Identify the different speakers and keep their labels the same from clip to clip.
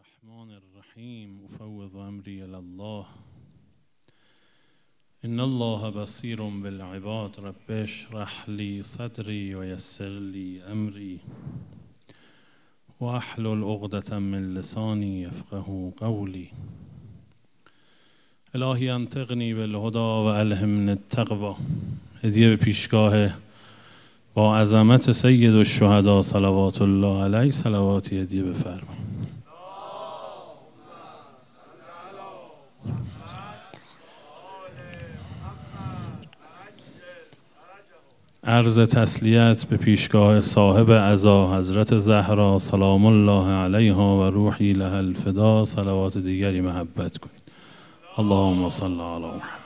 Speaker 1: الرحمن الرحیم افوض امری الی الله ان الله بصیر بالعباد رب اشرح لی صدری و یسر لی امری و احلل عقدة من لسانی یفقهوا قولی. الهی انطقنی بالهدی و الهمنی التقوی. هدیه به پیشگاه با عظمت سید الشهدا صلوات الله علیه صلواتی هدیه بفرمایید. عرض تسلیت به پیشگاه صاحب عزا حضرت زهرا سلام الله علیها و روحی لها الفدا. صلوات دیگری محبت کنید. اللهم صل علی محمد.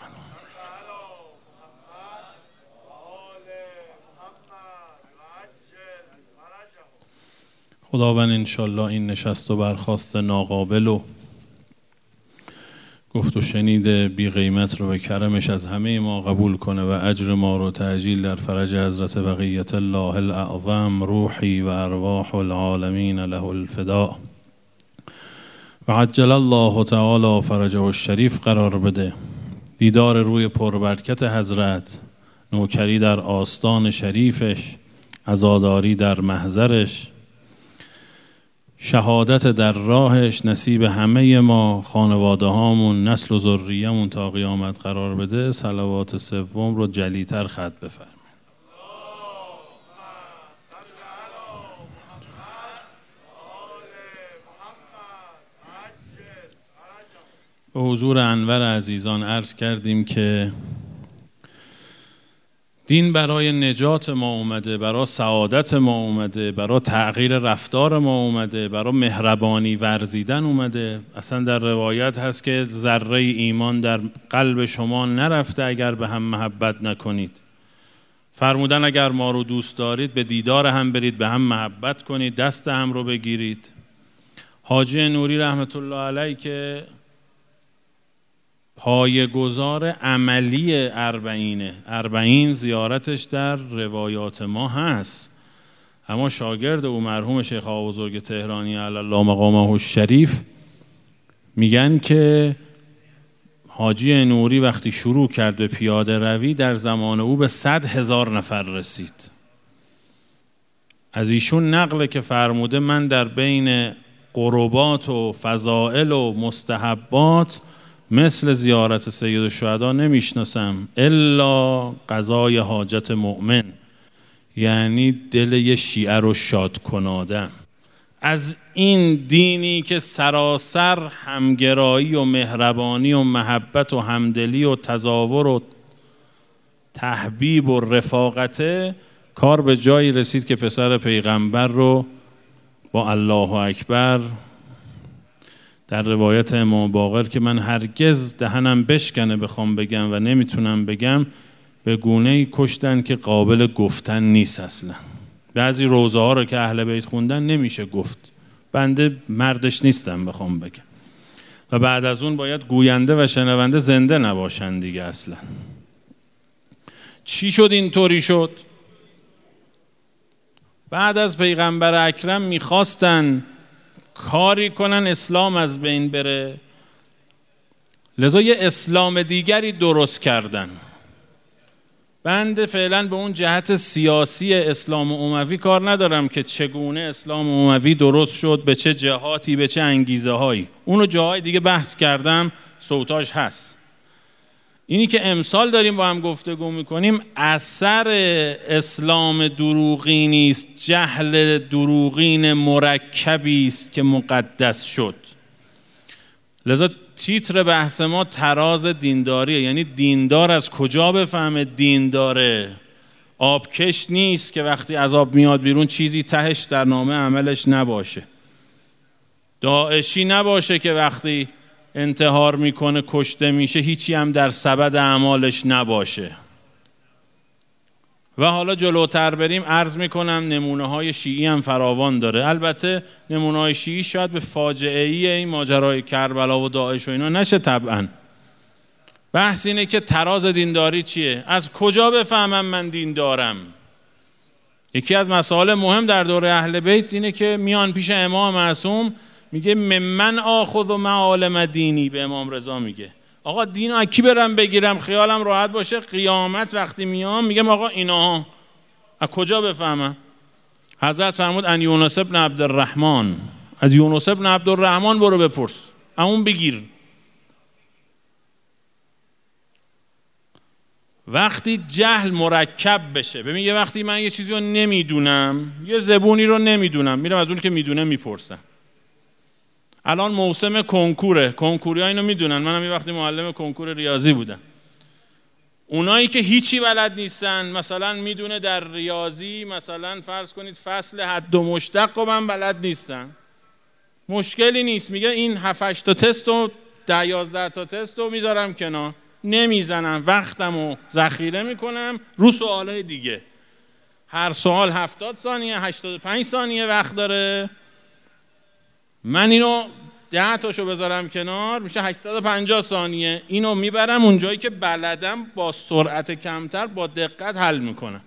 Speaker 1: خداوند انشالله این نشست و برخاست ناقابل و گفت و شنید بی قیمت رو به کرمش از همه ما قبول کنه و اجر ما رو تعجیل در فرج حضرت بقیت الله الاعظم روحی و ارواح العالمین له الفدا و عجل الله تعالی فرجه الشریف قرار بده. دیدار روی پربرکت حضرت، نوکری در آستان شریفش، عزاداری در محضرش، شهادت در راهش نصیب همه ما، خانواده هامون، نسل و ذریه‌مون تا قیامت قرار بده. صلوات سوم رو جلیتر خط بفرمایید. به حضور انور عزیزان عرض کردیم که دین برای نجات ما اومده، برای سعادت ما اومده، برای تغییر رفتار ما اومده، برای مهربانی ورزیدن اومده. اصلا در روایت هست که ذره ایمان در قلب شما نرفته اگر به هم محبت نکنید. فرمودن اگر ما رو دوست دارید به دیدار هم برید، به هم محبت کنید، دست هم رو بگیرید. حاجی نوری رحمت الله علیه که پایه‌گذار عملی اربعین زیارتش در روایات ما هست، اما شاگرد او مرحوم شیخ آقا بزرگ تهرانی علی الله مقامه الشریف میگن که حاجی نوری وقتی شروع کرد به پیاده روی در زمان او به 100,000 نفر رسید. از ایشون نقله که فرموده من در بین قربات و فضائل و مستحبات مثل زیارت سید الشهدا نمیشناسم الا قضای حاجت مؤمن، یعنی دل یه شیعه رو شاد کناده. از این دینی که سراسر همگرایی و مهربانی و محبت و همدلی و تظاهر و تحبیب و رفاقته، کار به جایی رسید که پسر پیغمبر رو با الله اکبر در روایت امام باقر که من هرگز دهنم بشکنه بخوام بگم و نمیتونم بگم، به گونه‌ای کشتن که قابل گفتن نیست. اصلا بعضی روزه ها رو که اهل بیت خوندن نمیشه گفت، بنده مردش نیستم بخوام بگم، و بعد از اون باید گوینده و شنونده زنده نباشن دیگه. اصلا چی شد اینطوری شد؟ بعد از پیغمبر اکرم میخواستن کاری کنن اسلام از بین بره، لذا یه اسلام دیگری درست کردن. بنده فعلا به اون جهت سیاسی اسلام اموی کار ندارم که چگونه اسلام اموی درست شد، به چه جهاتی، به چه انگیزه هایی، اونو جاهای دیگه بحث کردم، صوتاش هست. اینی که امسال داریم با هم گفتگو میکنیم اثر اسلام دروغی نیست، جهل دروغین مرکبی است که مقدس شد. لذا تیتر بحث ما تراز دینداریه، یعنی دیندار از کجا بفهمه دینداره؟ آبکش نیست که وقتی از آب میاد بیرون چیزی تهش در نامه عملش نباشه. داعشی نباشه که وقتی انتحار میکنه کشته میشه هیچی هم در سبد اعمالش نباشه. و حالا جلوتر بریم عرض میکنم نمونه های شیعی هم فراوان داره. البته نمونه های شیعی شاید به فاجعه ای این ماجرای کربلا و داعش و اینا نشه طبعا. بحث اینه که تراز دینداری چیه؟ از کجا بفهمم من دیندارم؟ یکی از مسائل مهم در دوره اهل بیت اینه که میان پیش امام معصوم میگه ممن آخذ و معالم دینی، به امام رضا میگه آقا دین رو از کی برم بگیرم خیالم راحت باشه قیامت وقتی میام میگم آقا اینا از کجا بفهمم؟ حضرت فرمود ان یونس ابن عبدالرحمن، از یونس ابن عبدالرحمن برو بپرس، همون بگیر. وقتی جهل مرکب بشه، ببین یه وقتی من یه چیزی رو نمیدونم، یه زبونی رو نمیدونم، میرم از اون که میدونه میپرسم. الان موسم کنکوره، کنکوری‌ها اینو میدونن، منم یه وقتی معلم کنکور ریاضی بودم. اونایی که هیچی بلد نیستن، مثلا میدونه در ریاضی مثلا فرض کنید فصل حد و مشتق رو من بلد نیستن، مشکلی نیست، میگه این 7-8 تا تست و 10-11 تا تست رو میذارم کنار، نمیزنم، وقتم رو ذخیره میکنم رو سوالای دیگه. هر سوال 70 ثانیه 85 ثانیه وقت داره، من اینو 10 تاشو بذارم کنار میشه 850 ثانیه، اینو میبرم اونجایی که بلدم با سرعت کمتر با دقت حل میکنم.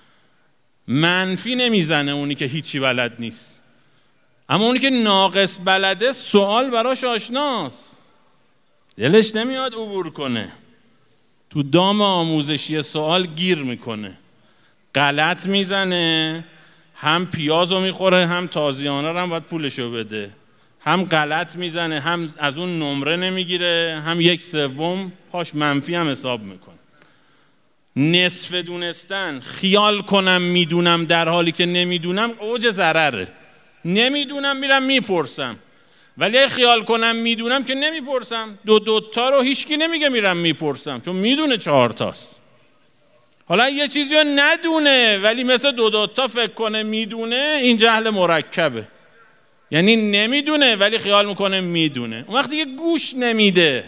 Speaker 1: منفی نمیزنه اونی که هیچی بلد نیست، اما اونی که ناقص بلده سوال براش آشناست، دلش نمیاد عبور کنه، تو دام آموزشی سوال گیر میکنه، غلط میزنه، هم پیازو میخوره هم تازیانه رو هم باید پولشو بده، هم غلط میزنه هم از اون نمره نمیگیره، هم 1/3 پاش منفی هم حساب میکنه. نصف دونستن، خیال کنم میدونم در حالی که نمیدونم، اوج ضرره. نمیدونم میرم میپرسم، ولی خیال کنم میدونم که نمیپرسم. دو تا رو هیچکی نمیگه میرم میپرسم، چون میدونه 4 تاست. حالا یه چیزی رو ندونه ولی مثل دو تا فکر کنه میدونه، این جهل مرکبه. یعنی نمیدونه ولی خیال میکنه میدونه. اون وقتی که گوش نمیده،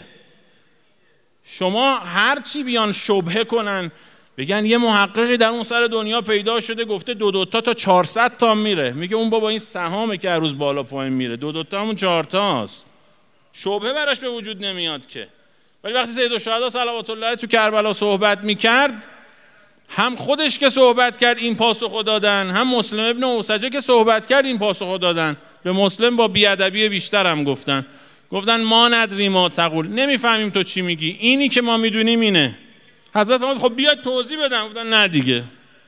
Speaker 1: شما هر چی بیان شبهه کنن بگن یه محققی در اون سر دنیا پیدا شده گفته دو تا 400 تا میره، میگه اون بابا این سهامه که هر روز بالا پایین میره، دو تا همون 4 تاست، شبهه براش به وجود نمیاد که. ولی وقتی سید الشهدا صلوات الله علیه تو کربلا صحبت میکرد، هم خودش که صحبت کرد این پاسخو دادن، هم مسلم ابن اوسجه که صحبت کرد این پاسخو دادن. به مسلم با بیادبی بیشتر هم گفتن ما ندری ما تقول، نمیفهمیم تو چی میگی، اینی که ما میدونیم اینه. حضرت فرمود خب بیاید توضیح بدم، گفتن نه دیگه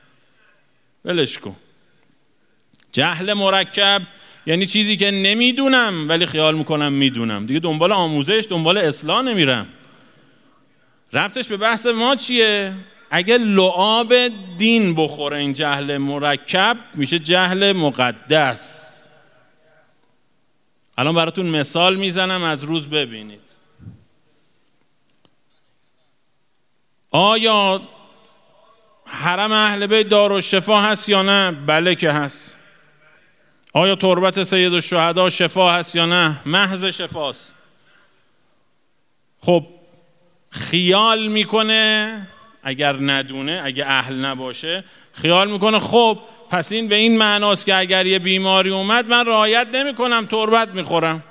Speaker 1: ولش کن. جهل مرکب یعنی چیزی که نمیدونم ولی خیال میکنم میدونم، دیگه دنبال آموزش دنبال اصلاح نمیرم. ربطش به بحث ما چیه؟ اگه لعاب دین بخوره این جهل مرکب میشه جهل مقدس. الان براتون مثال میزنم از روز ببینید. آیا حرم اهل بیت دارالشفا هست یا نه؟ بله که هست. آیا تربت سید الشهدا شفا هست یا نه؟ محض شفاست. خب خیال میکنه، اگر ندونه، اگه اهل نباشه خیال میکنه خب پس این به این معناست که اگر یه بیماری اومد من رعایت نمی کنم تربت میخورم.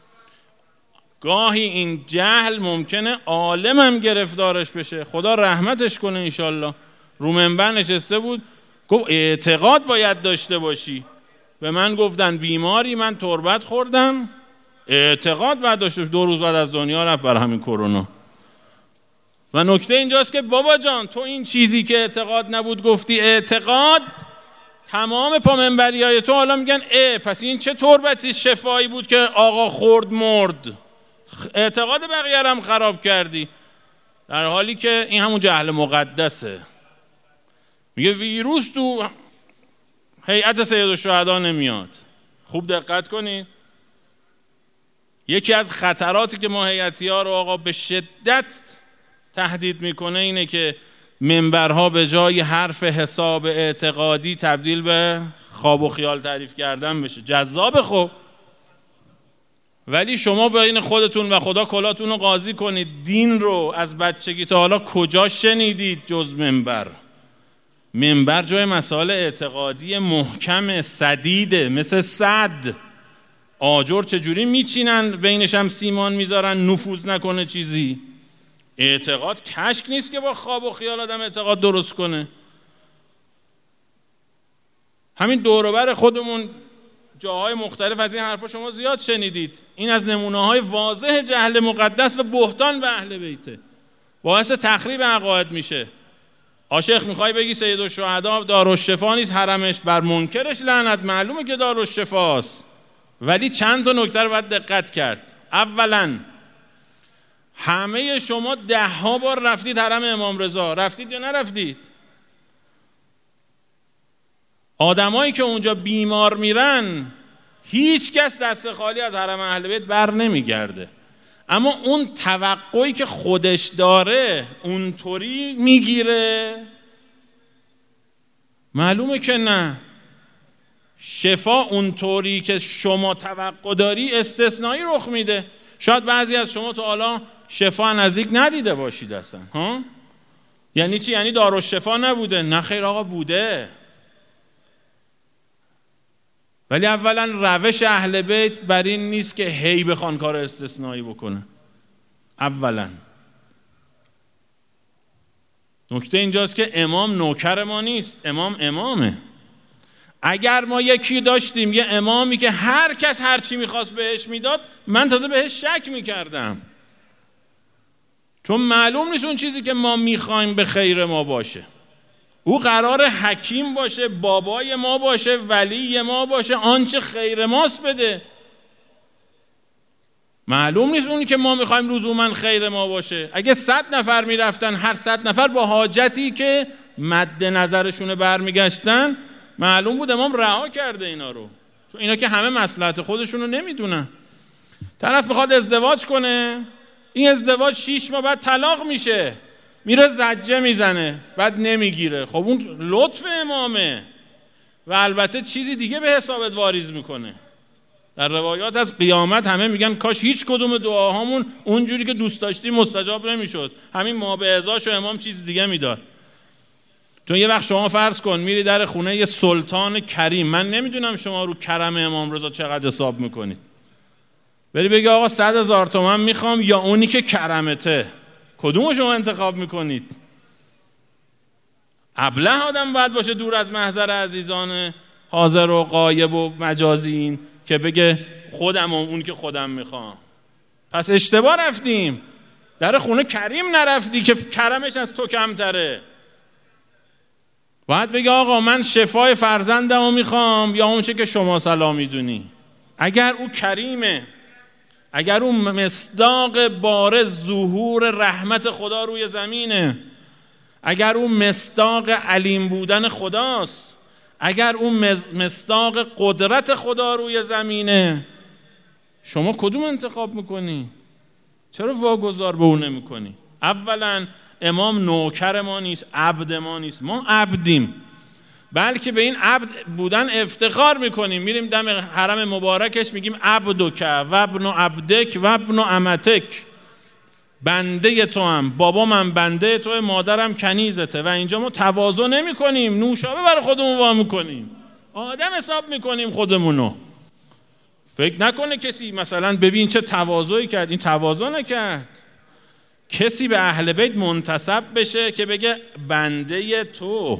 Speaker 1: گاهی این جهل ممکنه عالمم گرفتارش بشه، خدا رحمتش کنه انشالله. رو منبر نشسته بود گفت اعتقاد باید داشته باشی. به من گفتن بیماری، من تربت خوردم، اعتقاد باید داشته باشی. 2 روز بعد از دنیا رفت برای همین کرونا. و نکته اینجاست که بابا جان تو این چیزی که اعتقاد نبود گفتی اعتقاد، تمام پامنبریای تو حالا میگن پس این چه تربتی شفایی بود که آقا خورد مرد، اعتقاد بقیه هم خراب کردی. در حالی که این همون جهل مقدسه. میگه ویروس تو هیئت سید الشهدا نمیاد. خوب دقت کنید، یکی از خطراتی که ما هیئتی‌ها رو آقا به شدت تهدید میکنه اینه که منبرها به جای حرف حساب اعتقادی تبدیل به خواب و خیال تعریف کردن بشه. جذاب خب، ولی شما بین خودتون و خدا کلاتون رو قاضی کنید. دین رو از بچگی تا حالا کجا شنیدید جز منبر؟ منبر جای مسائل اعتقادی محکم سدیده، مثل سد. آجر چجوری میچینن بینش هم سیمان میذارن نفوذ نکنه چیزی. اعتقاد کشک نیست که با خواب و خیال آدم اعتقاد درست کنه. همین دور و بر خودمون جاهای مختلف از این حرفا شما زیاد شنیدید. این از نمونه‌های واضح جهل مقدس و بهتان به اهل بیته، باعث تخریب عقاید میشه. عاشق میخوای بگی سید الشهدا دارالشفا نیست، حرمش، بر منکرش لعنت، معلومه که دارالشفاست. ولی چند تا نکته رو باید دقت کرد. اولا همه شما 10 بار رفتید حرم امام رضا، رفتید یا نرفتید؟ آدمایی که اونجا بیمار میرن هیچ کس دست خالی از حرم اهل بیت بر نمیگرده، اما اون توقعی که خودش داره اونطوری میگیره؟ معلومه که نه. شفا اونطوری که شما توقع داری استثنایی رخ میده. شاید بعضی از شما تا حالا شفا نزدیک ندیده باشید اصلا. ها؟ یعنی چی؟ یعنی دارالشفا نبوده؟ نه خیر آقا، بوده. ولی اولا روش اهل بیت بر این نیست که هی بخوان کار استثنایی بکنه. اولا نکته اینجاست که امام نوکر ما نیست، امام امامه. اگر ما یکی داشتیم یه امامی که هر کس هر چی میخواست بهش میداد، من تازه بهش شک میکردم، چون معلوم نیست اون چیزی که ما میخوایم به خیر ما باشه. او قرار حکیم باشه، بابای ما باشه، ولی ما باشه، آنچه خیر ماست بده. معلوم نیست اونی که ما میخوایم لزوما خیر ما باشه. اگه 100 نفر میرفتن، هر 100 نفر با حاجتی که مد نظرشونه برمیگشتن، معلوم بود امام رها کرده اینا رو، چون اینا که همه مصلحت خودشونو نمیدونن. طرف میخواد ازدواج کنه، این ازدواج 6 ماه بعد طلاق میشه، میره زجه میزنه، بعد نمیگیره. خب اون لطف امامه و البته چیزی دیگه به حسابت واریز میکنه. در روایات از قیامت همه میگن کاش هیچ کدوم دعاهامون اونجوری که دوست داشتیم مستجاب نمیشد، همین ما به ازاش و امام چیز دیگه میداد. چون یه وقت شما فرض کن میری در خونه یه سلطان کریم، من نمیدونم شما رو کرم امام رضا چقدر حساب میکنید، بری بگی آقا 100,000 تومان میخوام یا اونی که کرمته، کدومو شما انتخاب میکنید؟ ابله آدم باید باشه دور از محضر عزیزان حاضر و غایب و مجازین که بگه خودم اون که خودم میخوام. پس اشتباه رفتیم، در خونه کریم نرفتی که کرمش از تو کمتره. باید بگه آقا من شفای فرزندمو میخوام یا اون چه که شما سلام میدونی. اگر او کریمه، اگر اون مصداق بارز ظهور رحمت خدا روی زمینه، اگر اون مصداق علیم بودن خداست، اگر اون مصداق قدرت خدا روی زمینه، شما کدوم انتخاب میکنی؟ چرا واگذار به اون نمیکنی؟ اولا امام نوکر ما نیست، عبد ما نیست، ما عبدیم، بلکه به این عبد بودن افتخار میکنیم. میریم دم حرم مبارکش میگیم عبدک و ابن عبدک و ابن امتک، بنده تو هم، بابام هم بنده توه، مادرم کنیزته. و اینجا ما تواضع نمی کنیم، نوشابه برای خودمون وا میکنیم، آدم حساب میکنیم خودمونو. فکر نکنه کسی مثلا ببین چه تواضعی کرد، این تواضع نکرد. کسی به اهل بیت منتسب بشه که بگه بنده تو،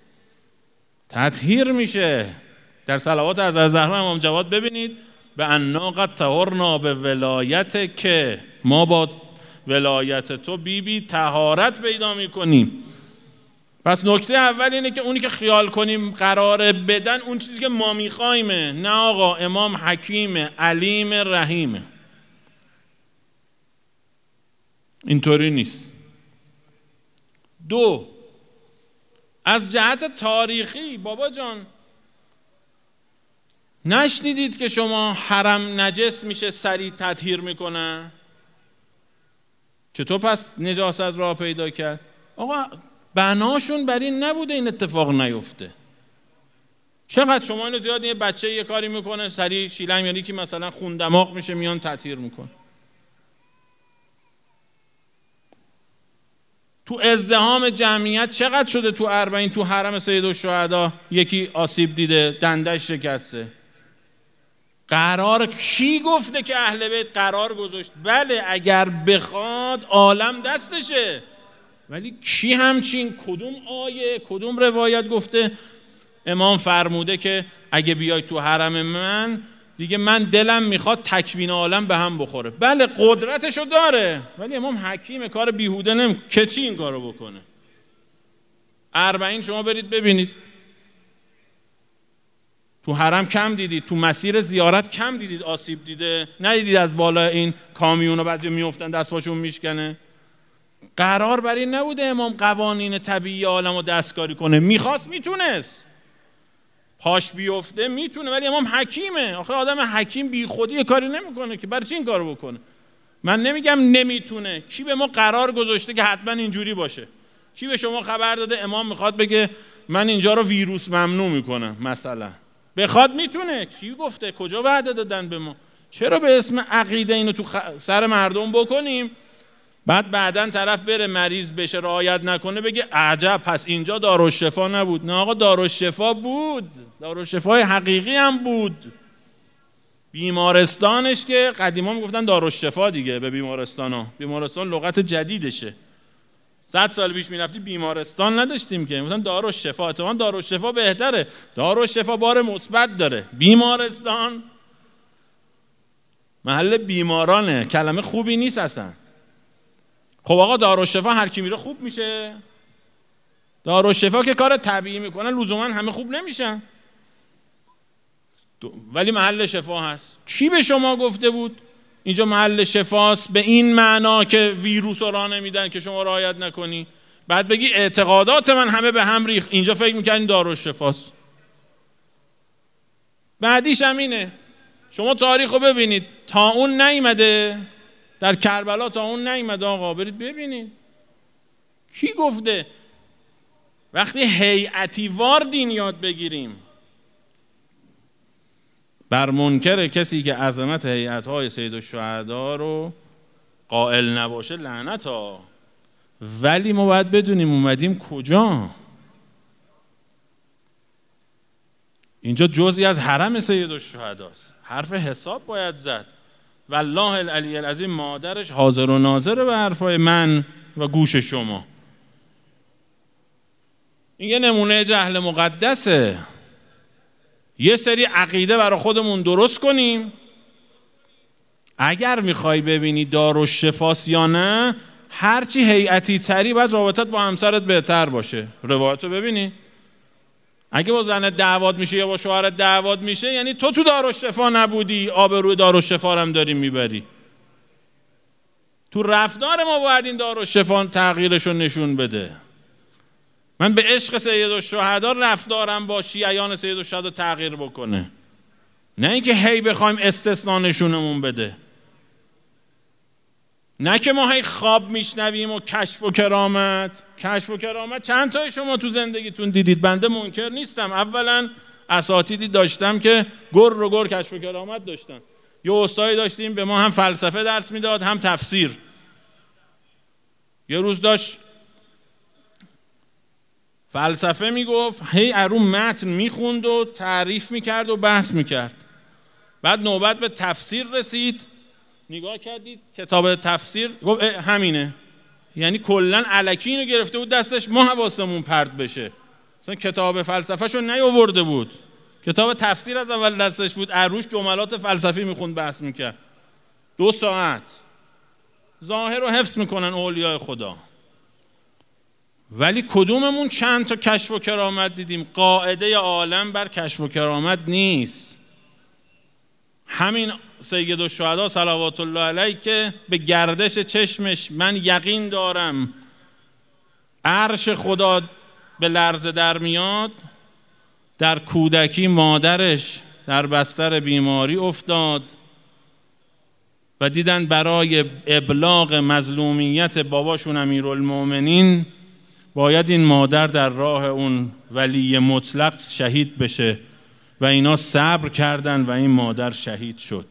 Speaker 1: تطهیر میشه. در صلوات از زهرا امام جواد ببینید به انا قد طهرنا به ولایت، که ما با ولایت تو بی طهارت پیدا میکنیم. پس نکته اول اینه که اونی که خیال کنیم قراره بدن اون چیزی که ما میخوایمه. نه آقا، امام حکیم، علیم، رحیمه، اینطوری نیست. دو، از جهت تاریخی بابا جان نشنیدید که شما حرم نجس میشه سریع تطهیر میکنن؟ چطور پس نجاست راه پیدا کرد؟ آقا بناشون بر این نبوده این اتفاق نیفته. چقدر شما اینو زیاد یه بچه یه کاری میکنه سریع شیلنگ، یعنی که مثلا خون دماغ میشه میان تطهیر میکنه. تو ازدحام جمعیت چقدر شده تو اربعین تو حرم سید الشهدا یکی آسیب دیده، دندش شکسته. قرار کی گفته که اهل بیت قرار گذاشت؟ بله اگر بخواد عالم دستشه، ولی کی همچین کدوم آیه کدوم روایت گفته امام فرموده که اگه بیای تو حرم من دیگه من دلم میخواد تکوین عالم به هم بخوره. بله قدرتشو داره، ولی امام حکیم، کار بیهوده نمیکنه. که چی این کارو بکنه؟ 40 شما برید ببینید تو حرم کم دیدید، تو مسیر زیارت کم دیدید آسیب دیده؟ ندیدید از بالا این کامیونا بعضی میافتن دست پاشون میشکنه؟ قرار بر این نبوده امام قوانین طبیعی عالمو دستکاری کنه. میخواست میتونست، پاش بیفته میتونه، ولی امام حکیمه. آخه آدم حکیم بی خودی کاری نمیکنه که. برای چی این کارو بکنه؟ من نمیگم نمیتونه. کی به ما قرار گذاشته که حتما اینجوری باشه؟ کی به شما خبر داده امام میخواد بگه من اینجا رو ویروس ممنوع میکنم مثلا؟ بخواد میتونه. کی گفته؟ کجا وعده دادن به ما؟ چرا به اسم عقیده اینو تو سر مردم بکنیم بعدن طرف بره مریض بشه رعایت نکنه بگه عجب پس اینجا دارالشفا نبود؟ نه آقا، دارالشفا بود، دارالشفای حقیقی هم بود. بیمارستانش که قدیما میگفتن دارالشفا دیگه به بیمارستان لغت جدیدشه. 100 سال پیش میرفتی بیمارستان نداشتیم که، میگفتن دارالشفا. اتفاقا دارالشفا بهتره، دارالشفا بار مثبت داره. بیمارستان محل بیمارانه، کلمه خوبی نیست اصلا. خب آقا دارالشفا هر کی میره خوب میشه؟ دارالشفا که کار طبیعی میکنن لزوما همه خوب نمیشن، ولی محل شفا هست. کی به شما گفته بود اینجا محل شفاست به این معنا که ویروس رو راه نمیدن که شما رعایت نکنی؟ بعد بگی اعتقادات من همه به هم ریخت، اینجا فکر میکنین دارالشفاست. بعدیش هم اینه، شما تاریخ رو ببینید، طاعون نیامده در کربلا، طاعون نیامده آقا، برید ببینید. کی گفته؟ وقتی هیئتی وار دین یاد بگیریم، بر منکر کسی که عظمت هیئت‌های سیدالشهدا رو قائل نباشه لعنت ها. ولی ما باید بدونیم اومدیم کجا. اینجا جزئی از حرم سیدالشهداست، حرف حساب باید زد. والله العلی العظیم مادرش حاضر و ناظر به حرفای من و گوش شما. این یه نمونه جهل مقدسه. یه سری عقیده برای خودمون درست کنیم. اگر میخوای ببینی دارالشفاست یا نه، هرچی هیئتی تری باید رابطت با همسرت بهتر باشه. روایتو ببینی، اگه با زنت دعوات میشه یا با شوهرت دعوات میشه، یعنی تو دارالشفا نبودی، آبروی دارالشفا هم داری میبری. تو رفتار ما باید این دارالشفا تغییرشو نشون بده. من به عشق سیدالشهدا رفتارم با شیعیان سیدالشهدا تغییر بکنه، نه اینکه هی بخوایم استثناء نشونمون بده. نه که ما هی خواب میشنویم و کشف و کرامت. کشف و کرامت چند تای شما تو زندگیتون دیدید؟ بنده منکر نیستم. اولا اساتیدی داشتم که گر کشف و کرامت داشتن. یه استادی داشتیم به ما هم فلسفه درس میداد هم تفسیر. یه روز داشت فلسفه میگفت، هی ارو متن میخوند و تعریف میکرد و بحث میکرد. بعد نوبت به تفسیر رسید، نگاه کردید کتاب تفسیر، گفت همینه. یعنی کلن الکی اینو گرفته بود دستش، ما حواسمون پرت بشه. مثلا کتاب فلسفه شو نیاورده بود، کتاب تفسیر از اول دستش بود، اروش جملات فلسفی میخوند بحث میکرد. 2 ساعت ظاهر رو حفظ میکنن اولیاء خدا. ولی کدوممون چند تا کشف و کرامت دیدیم؟ قاعده عالم بر کشف و کرامت نیست. همین سیدالشهدا صلوات الله علیه که به گردش چشمش من یقین دارم عرش خدا به لرزه در میاد، در کودکی مادرش در بستر بیماری افتاد و دیدن برای ابلاغ مظلومیت باباشون امیرالمومنین باید این مادر در راه اون ولی مطلق شهید بشه و اینا صبر کردن و این مادر شهید شد.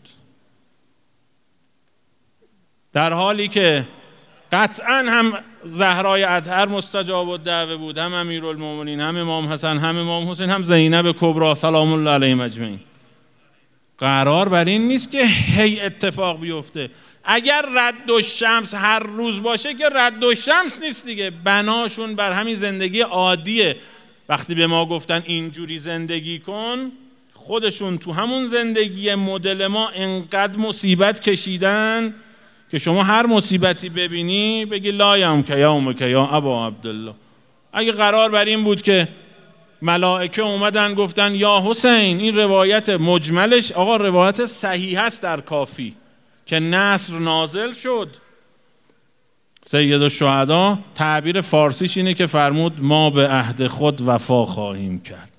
Speaker 1: در حالی که قطعا هم زهرای اطهر مستجاب الدعوه بود، هم امیرالمومنین، هم امام حسن، هم امام حسین، هم زینب کبری سلام الله علیهم اجمعین. قرار بر این نیست که هی اتفاق بیفته. اگر رد الشمس هر روز باشه که رد الشمس نیست دیگه، بناشون بر همین زندگی عادیه. وقتی به ما گفتن اینجوری زندگی کن، خودشون تو همون زندگی مدل ما انقدر مصیبت کشیدن که شما هر مصیبتی ببینی بگی لایم که یومک یا ابا عبدالله. اگه قرار بر این بود که ملائکه اومدن گفتن یا حسین، این روایت مجملش آقا روایت صحیح است در کافی که نصر نازل شد. سید الشهدا تعبیر فارسیش اینه که فرمود ما به عهد خود وفا خواهیم کرد.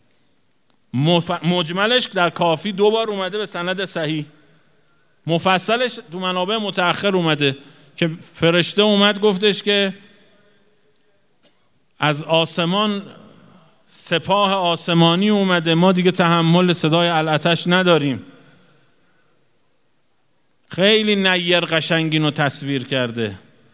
Speaker 1: مجملش در کافی 2 بار اومده به سند صحیح، مفصلش تو منابع متأخر اومده که فرشته اومد گفتش که از آسمان سپاه آسمانی اومده، ما دیگه تحمل صدای العطش نداریم. خیلی نیر قشنگین رو تصویر کرده.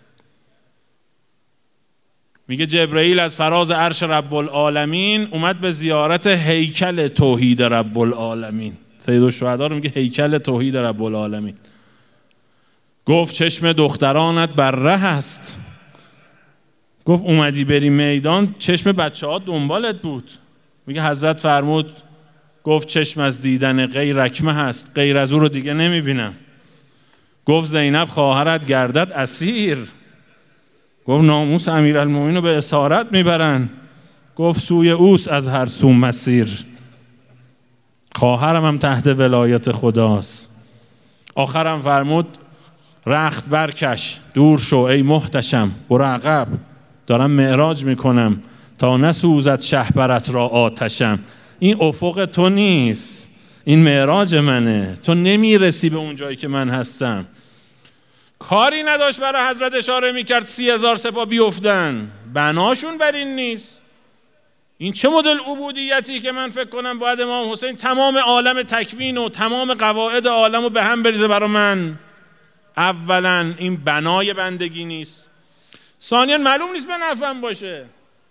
Speaker 1: میگه جبرئیل از فراز عرش رب العالمین اومد به زیارت هیکل توحید رب العالمین. سید الشهدا رو میگه هیکل توحید رب العالمین. گفت چشم دخترانت بر ره است. گفت اومدی بری میدان، چشم بچه ها دنبالت بود. میگه حضرت فرمود گفت چشم از دیدن غیر رکمه هست، غیر از او رو دیگه نمیبینم. گفت زینب خواهرت گردد اسیر. گفت ناموس امیرالمومنین رو به اسارت میبرن. گفت سوی اوست از هر سو مسیر، خواهرم هم تحت ولایت خداست. آخرم فرمود رخت برکش، دور شو ای محتشم، برو عقب، دارم معراج میکنم تا نسوزد شهپرت را آتشم. این افق تو نیست، این معراج منه، تو نمیرسی به اون جایی که من هستم. کاری نداشت برای حضرت اشاره میکرد 30,000 سپاه بیفتن، بناشون بر این نیست. این چه مدل عبودیتی که من فکر کنم باید امام حسین تمام عالم تکوین و تمام قواعد عالم رو به هم بریزه برای من. اولا این بنای بندگی نیست، ثانیا معلوم نیست به نفعم باشه.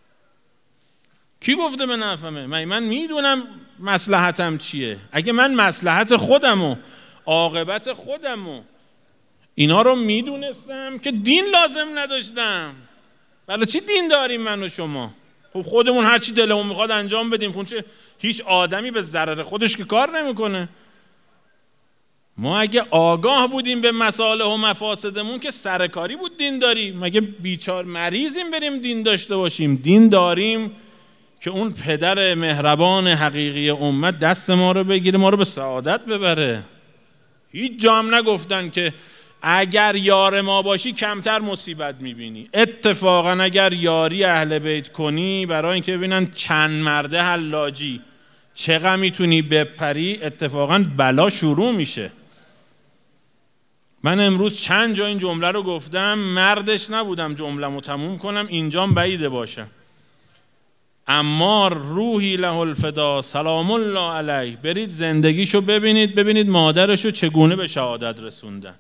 Speaker 1: کی گفته به نفعمه؟ من میدونم مصلحتم چیه. اگه من مصلحت خودم و عاقبت خودم و اینا رو میدونستم که دین لازم نداشتم. برای چی دین داریم من و شما؟ خب خودمون هر چی دلمون میخواد انجام بدیم. خب هیچ آدمی به ضرر خودش که کار نمیکنه. ما اگه آگاه بودیم به مصالح و مفاسدمون که سرکاری بود دین داریم. مگه بیچار مریضیم بریم دین داشته باشیم؟ دین داریم که اون پدر مهربان حقیقی امت دست ما رو بگیره، ما رو به سعادت ببره. هیچ جام نگفتن که اگر یار ما باشی کمتر مصیبت میبینی. اتفاقا اگر یاری اهل بیت کنی، برای اینکه ببینن چند مرده حلاجی چقدر میتونی بپری، اتفاقا بلا شروع میشه. من امروز چند جا این جمله رو گفتم، مردش نبودم جمله‌مو تموم کنم، اینجام بعیده باشم. عمار روحی له الفدا سلام الله علیه، برید زندگیشو ببینید مادرشو چگونه به شهادت رسوندن.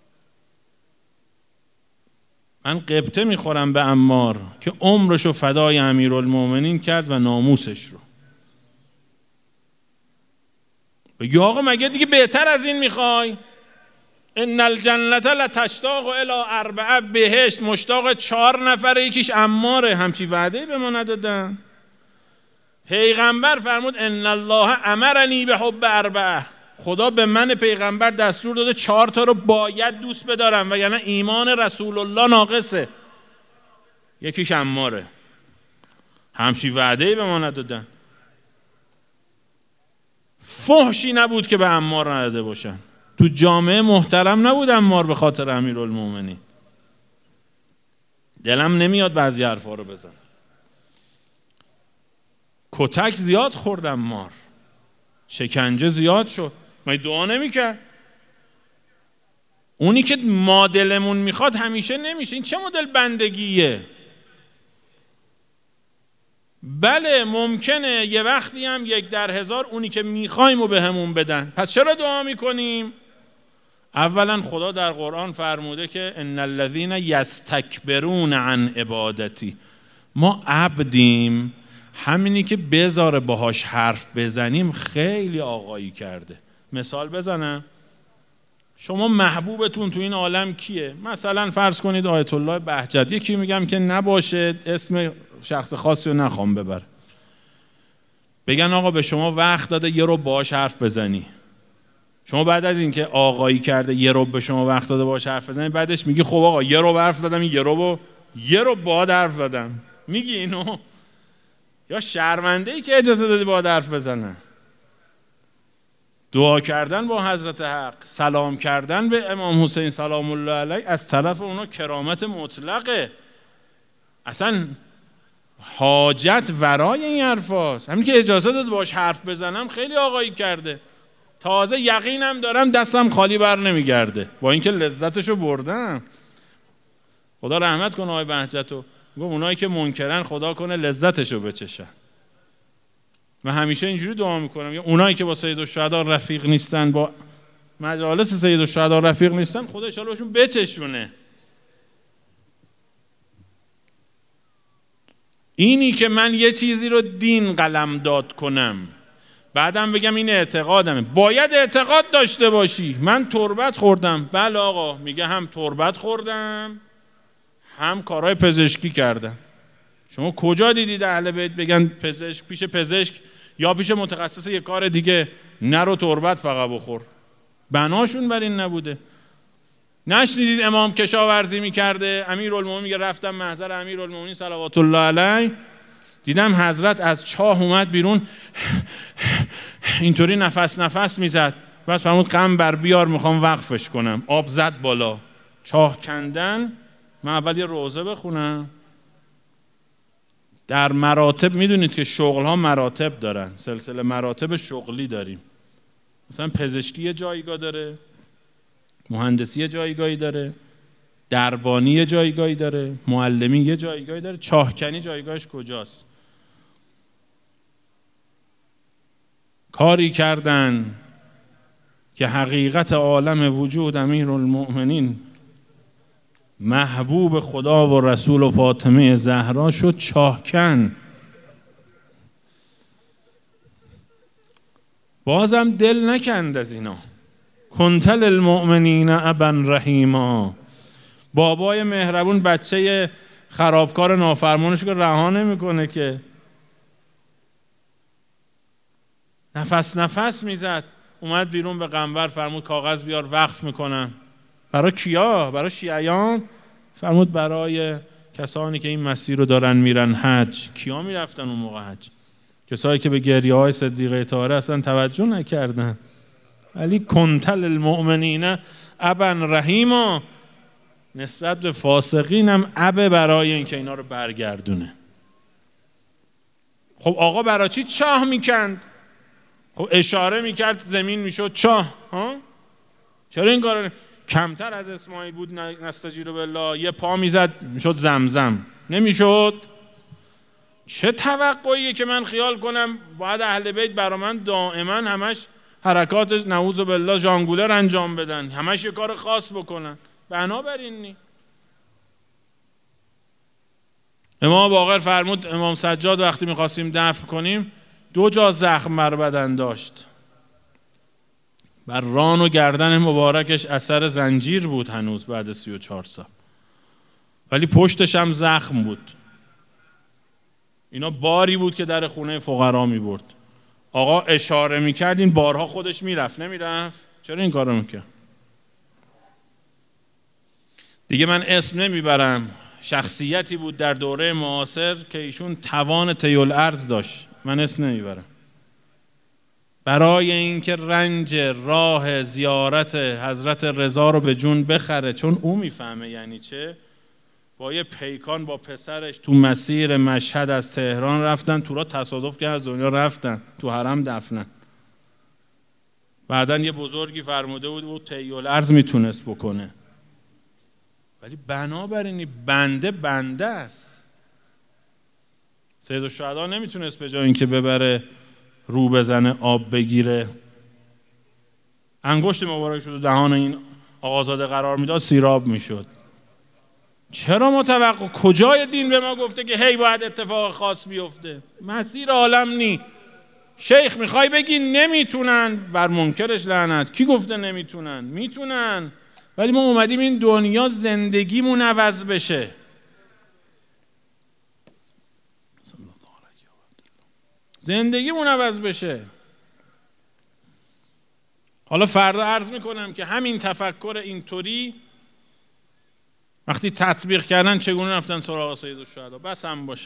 Speaker 1: من غبطه میخورم به عمار که عمرشو فدای امیرالمومنین کرد و ناموسش رو. بگی آقا مگه دیگه بهتر از این میخوای؟ ان الجنة لتشتاق الی 4، بهشت مشتاق 4 نفره، یکیش عماره. همچی وعده‌ای به ما ندادن. پیغمبر فرمود ان الله امرنی بحب 4، خدا به من پیغمبر دستور داده 4 تا رو باید دوست بدارم وگرنه ایمان رسول الله ناقصه. یکیش عماره. همچی وعده‌ای به ما ندادن. فحشی نبود که به عمار نداده باشن. تو جامعه محترم نبود عمار به خاطر امیرالمومنین. دلم نمیاد بعضی حرفا رو بزنم. کتک زیاد خورد عمار، شکنجه زیاد شد، ما دعا نمیکرد. اونی که ما دلمون میخواد همیشه نمیشه. این چه مدل بندگیه؟ بله ممکنه یه وقتی هم 1 در 1000 اونی که میخوایم و به همون بدن. پس چرا دعا میکنیم؟ اولا خدا در قرآن فرموده که ان الذین یستکبرون عن عبادتی. ما عبدیم، همینی که بذاره باهاش حرف بزنیم خیلی آقایی کرده. مثال بزنم، شما محبوبتون تو این عالم کیه؟ مثلا فرض کنید آیت الله بهجت. یکی میگم که نباشه، اسم شخص خاصی رو نخوام ببر. بگن آقا به شما وقت داده یه رو باهاش حرف بزنی، شما بعد از اینکه آقایی کرده یه رو به شما وقت داده باهاش حرف بزنی، بعدش میگی خب آقا یه رو حرف زدم، یه رو باهات حرف زدم، میگی اینو؟ یا شرمنده ای که اجازه دادی باهات حرف بزنن؟ دعا کردن با حضرت حق، سلام کردن به امام حسین سلام الله علیه از طرف اونا کرامت مطلقه. اصلا حاجت ورای این حرفاست. همین که اجازه داد باش حرف بزنم خیلی آقایی کرده. تازه یقینم دارم دستم خالی بر نمیگرده، با اینکه لذتشو بردم. خدا رحمت کنه آقای بهجتو، گفت اونایی که منکرن خدا کنه لذتشو بچشن. و همیشه اینجوری دعا میکنم، یا اونایی که با سیدالشهدا رفیق نیستن، با مجالس سیدالشهدا رفیق نیستن، خدا ان شاءالله بهشون بچشونه. اینی که من یه چیزی رو دین قلمداد کنم بعدم بگم این اعتقادمه، باید اعتقاد داشته باشی. من تربت خوردم، بله آقا، میگه هم تربت خوردم هم کارهای پزشکی کردم. شما کجا دیدید اهل بیت بگن پزشک پیش پزشک یا پیش متخصص یک کار دیگه نرو تربت فقط بخور؟ بناشون بر این نبوده. نشنیدید امام کشاورزی میکرده؟ امیرالمومنین میگه رفتم محضر امیرالمومنین صلوات الله علیه، دیدم حضرت از چاه اومد بیرون، اینطوری نفس میزد، بس فرمود قم بر بیار میخوام وقفش کنم. آب زد بالا، چاه کندن. من اول یه روزه بخونم. در مراتب میدونید که شغل ها مراتب دارن، سلسله مراتب شغلی داریم. مثلا پزشکی یه جایگاه داره، مهندسی یه جایگاهی داره، دربانی یه جایگاهی داره، معلمی یه جایگاهی داره، چاهکنی جایگاهش کجاست؟ کاری کردن که حقیقت عالم وجود امیرالمؤمنین محبوب خدا و رسول و فاطمه زهرا شد چاهکن. بازم دل نکند از اینا. کنتل المؤمنین ابا رحیما. بابای مهربون بچه خرابکار نافرمانش که رها نمیکنه که نفس میزد، اومد بیرون به قنبر فرمود کاغذ بیار وقف میکنم. برای کیا؟ برای شیعیان؟ فرمود برای کسانی که این مسیر رو دارن میرن حج. کیا میرفتن اون موقع حج؟ کسایی که به گریه های صدیقه طاهره اصلا توجه نکردن. ولی کنتل المؤمنین ابا رحیما، نسبت به فاسقین هم ابه برای اینکه اینا رو برگردونه. خب آقا برای چی چاه میکند؟ خب اشاره میکرد زمین میشد چاه. چرا این کارو؟ کمتر از اسماعیل بود نستجیر بالله، یه پا میزد میشد زمزم، نمیشد؟ چه توقعیه که من خیال کنم باید اهل بیت برا من دائما همش حرکات نعوذ بالله ژانگولر انجام بدن، همش یه کار خاص بکنن؟ بنابراین نی. امام باقر فرمود امام سجاد وقتی میخواستیم دفن کنیم 2 جا زخم بر بدن داشت. بر ران و گردن مبارکش اثر زنجیر بود هنوز بعد 34 سال، ولی پشتش هم زخم بود. اینا باری بود که در خونه فقرا می برد. آقا اشاره میکرد این بارها خودش میرفت نمیرفت؟ چرا این کارو میکرد؟ دیگه من اسم نمیبرم، شخصیتی بود در دوره معاصر که ایشون توان طیل ارض داشت، من اسم نمیبرم. برای اینکه رنج راه زیارت حضرت رضا رو به جون بخره، چون او میفهمه یعنی چه، با یه پیکان با پسرش تو مسیر مشهد از تهران رفتن تو را، تصادف که از دنیا رفتن تو حرم دفنن. بعدن یه بزرگی فرموده بود او طی الارض میتونست بکنه، ولی بنابراین بنده است. سیدالشهدا نمیتونست به جای اینکه ببره رو بزنه آب بگیره، انگشت مبارک شد دهان این آقازاده قرار میداد سیراب میشد. چرا متوقع؟ کجای دین به ما گفته که هی باید اتفاق خاص بیفته؟ مسیر عالم نی. شیخ میخوای بگی نمیتونن، بر منکرش لعنت. کی گفته نمیتونن؟ میتونن، ولی ما اومدیم این دنیا زندگیمون عوض بشه. زندگیمون عوض بشه. حالا فردا عرض میکنم که همین تفکر اینطوری وقتی تطبیق کردن چگونه رفتن سراغ سیدالشهدا. بس هم باشه.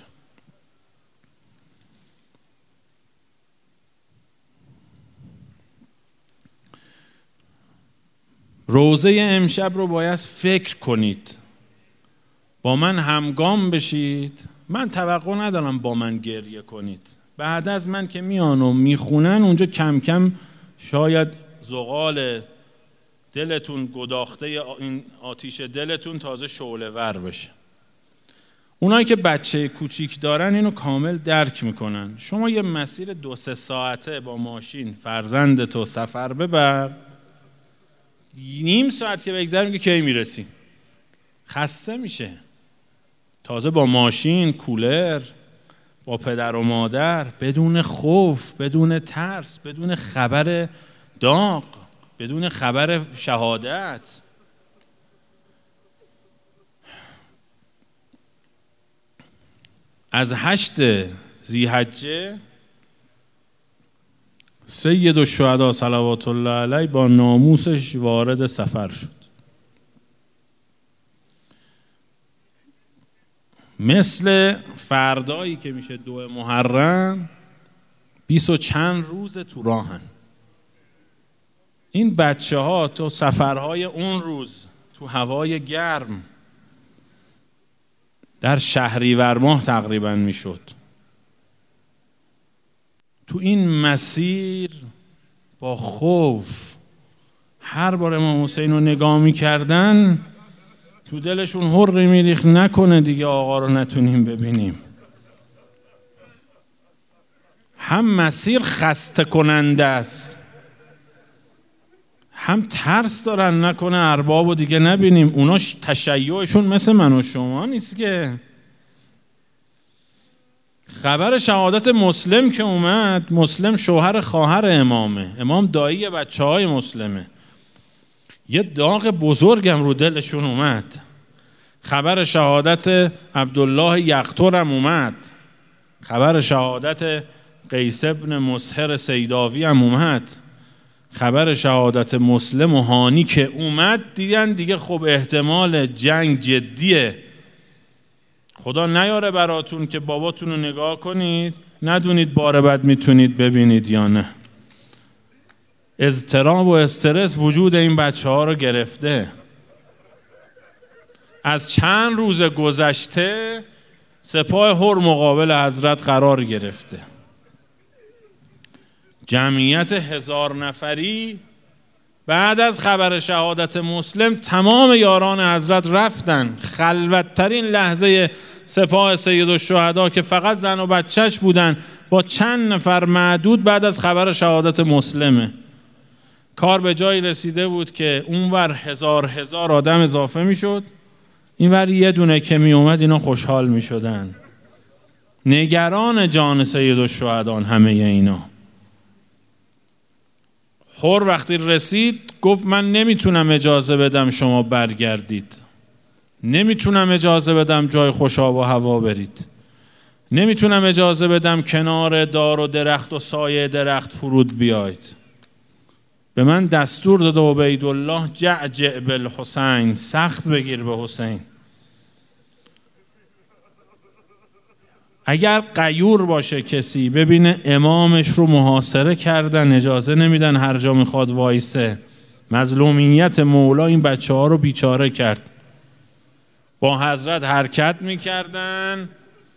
Speaker 1: روزه امشب رو باید فکر کنید، با من همگام بشید. من توقع ندارم با من گریه کنید. بعد از من که میان و میخونن اونجا کم کم شاید زغال دلتون گداخته، این آتیش دلتون تازه شعله ور بشه. اونایی که بچه کوچیک دارن اینو کامل درک میکنن. شما یه مسیر 2-3 ساعته با ماشین فرزندتو سفر ببر، نیم ساعت که بگذره میگه کی میرسیم، خسته میشه. تازه با ماشین، کولر، با پدر و مادر، بدون خوف، بدون ترس، بدون خبر داغ، بدون خبر شهادت. از 8 ذی‌حجه سیدالشهدا صلوات الله علیه با ناموسش وارد سفر شد. مثل فردایی که میشه 2 محرم 20 و چند روز تو راهن. این بچه ها تو سفرهای اون روز تو هوای گرم در شهریور ماه تقریبا میشد. تو این مسیر با خوف هر بار امام حسین رو نگاه میکردن تو دلشون هر میریخت نکنه دیگه آقا رو نتونیم ببینیم. هم مسیر خسته کننده است، هم ترس دارن نکنه اربابو دیگه نبینیم. اونا تشیعشون مثل من و شما نیست که. خبر شهادت مسلم که اومد، مسلم شوهر خواهر امامه، امام دایی بچه های مسلمه، یه داغ بزرگم رو دلشون اومد. خبر شهادت عبدالله یقطر هم اومد، خبر شهادت قیس ابن مسهر سیداوی هم اومد، خبر شهادت مسلم و هانی که اومد دیدن دیگه خب احتمال جنگ جدیه. خدا نیاره براتون که باباتون رو نگاه کنید ندونید بار بعد میتونید ببینید یا نه. اضطراب و استرس وجود این بچه ها رو گرفته. از چند روز گذشته سپاه هر مقابل حضرت قرار گرفته. جمعیت 1000 نفری بعد از خبر شهادت مسلم تمام یاران حضرت رفتن. خلوت‌ترین لحظه سپاه سیدالشهدا که فقط زن و بچهش بودن با چند نفر معدود بعد از خبر شهادت مسلمه. کار به جایی رسیده بود که اونور هزار آدم اضافه میشد، اینور یه دونه که می اومد اینا خوشحال می شدن. نگران جان سیدالشهدا همه اینا. هر وقتی رسید گفت من نمیتونم اجازه بدم شما برگردید، نمیتونم اجازه بدم جای خوشاب و هوا برید، نمیتونم اجازه بدم کنار دار و درخت و سایه درخت فرود بیاید. به من دستور داده عبیدالله جعجع بالحسین، سخت بگیر به حسین. اگر غیور باشه کسی ببینه امامش رو محاصره کردن، اجازه نمیدن هر جا میخواد وایسه. مظلومیت مولا این بچه ها رو بیچاره کرد. با حضرت حرکت میکردن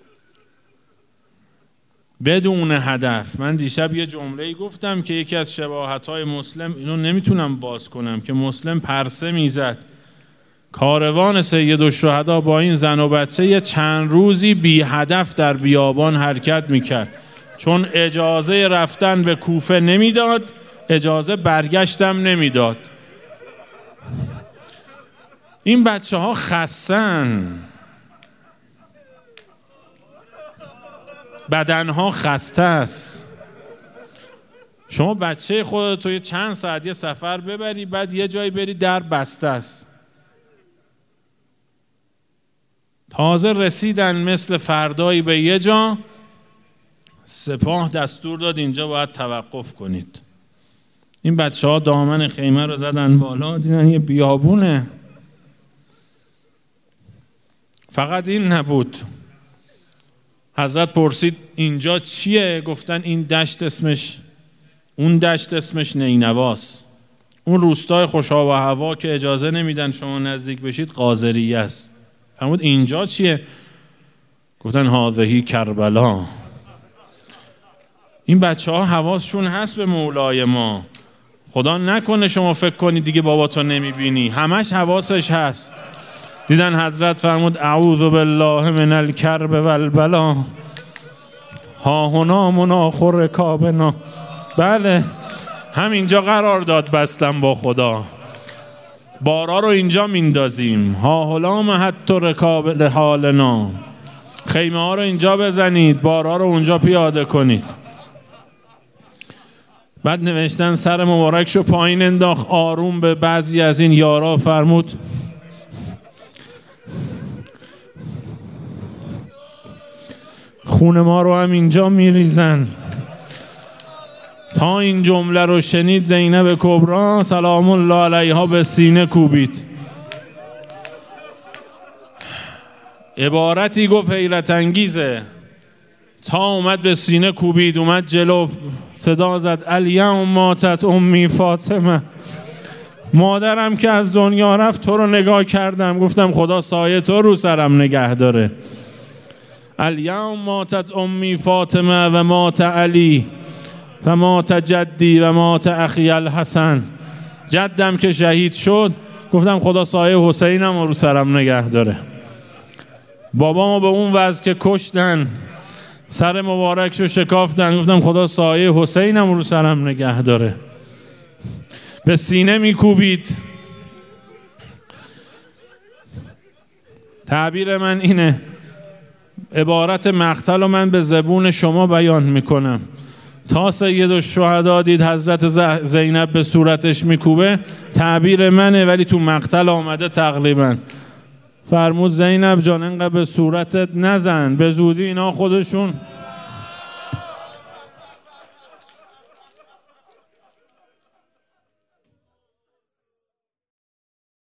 Speaker 1: بدون هدف. من دیشب یه جمله‌ای گفتم که یکی از شباهت‌های مسلم، اینو نمیتونم باز کنم، که مسلم پرسه میزد کاروان سیدالشهدا با این زن و بچه یه چند روزی بی هدف در بیابان حرکت میکرد، چون اجازه رفتن به کوفه نمیداد، اجازه برگشتم نمیداد. این بچه ها خستن، بدنها خسته است. شما بچه خودت توی چند ساعت یه سفر ببری، بعد یه جایی بری در بسته است. تازه رسیدن مثل فردایی به یه جا، سپاه دستور داد اینجا باید توقف کنید. این بچه ها دامن خیمه رو زدن بالا، دیدن یه بیابونه. فقط این نبود. حضرت پرسید اینجا چیه؟ گفتن این دشت اسمش، اون دشت اسمش نینواست. اون روستای خوشا و هوا که اجازه نمیدن شما نزدیک بشید قاذریه است. فرمود اینجا چیه؟ گفتن هذهی کربلا. این بچه ها حواسشون هست به مولای ما. خدا نکنه شما فکر کنید دیگه باباتو نمیبینی، همش حواسش هست. دیدن حضرت فرمود اعوذ بالله من الکرب والبلا ها هنا مناخر رکابنا. بله همینجا قرار داد بستم با خدا. بارا رو اینجا میندازیم. ها هلام حتی رکاب لحالنا. خیمه ها رو اینجا بزنید، بارا رو اونجا پیاده کنید. بعد نوشتن سر مبارکشو پایین انداخت، آروم به بعضی از این یارا فرمود خون ما رو هم اینجا میریزن. تا این جمله رو شنید زینب کبرا سلام الله علیها به سینه کوبید. عبارتی گفت حیرت انگیزه. تا اومد به سینه کوبید، اومد جلو، صدا زد الیوم ماتت امی فاطمه. مادرم که از دنیا رفت تو رو نگاه کردم، گفتم خدا سایه تو رو سرم نگه داره. الیوم ماتت امی فاطمه و مات علی و مات جدی و مات اخی الحسن. جدم که شهید شد، گفتم خدا سایه حسینم رو سرم نگه داره. بابامو به اون وضع که کشتن، سر مبارکشو شکافتن، گفتم خدا سایه حسینم رو سرم نگه داره. به سینه میکوبید. تعبیر من اینه، عبارت مقتل رو من به زبون شما بیان میکنم. تا سید الشهدا دید حضرت زینب به صورتش میکوبه، تعبیر منه ولی تو مقتل آمده تقریبا. فرمود زینب جان انقدر به صورتت نزن، به زودی اینا خودشون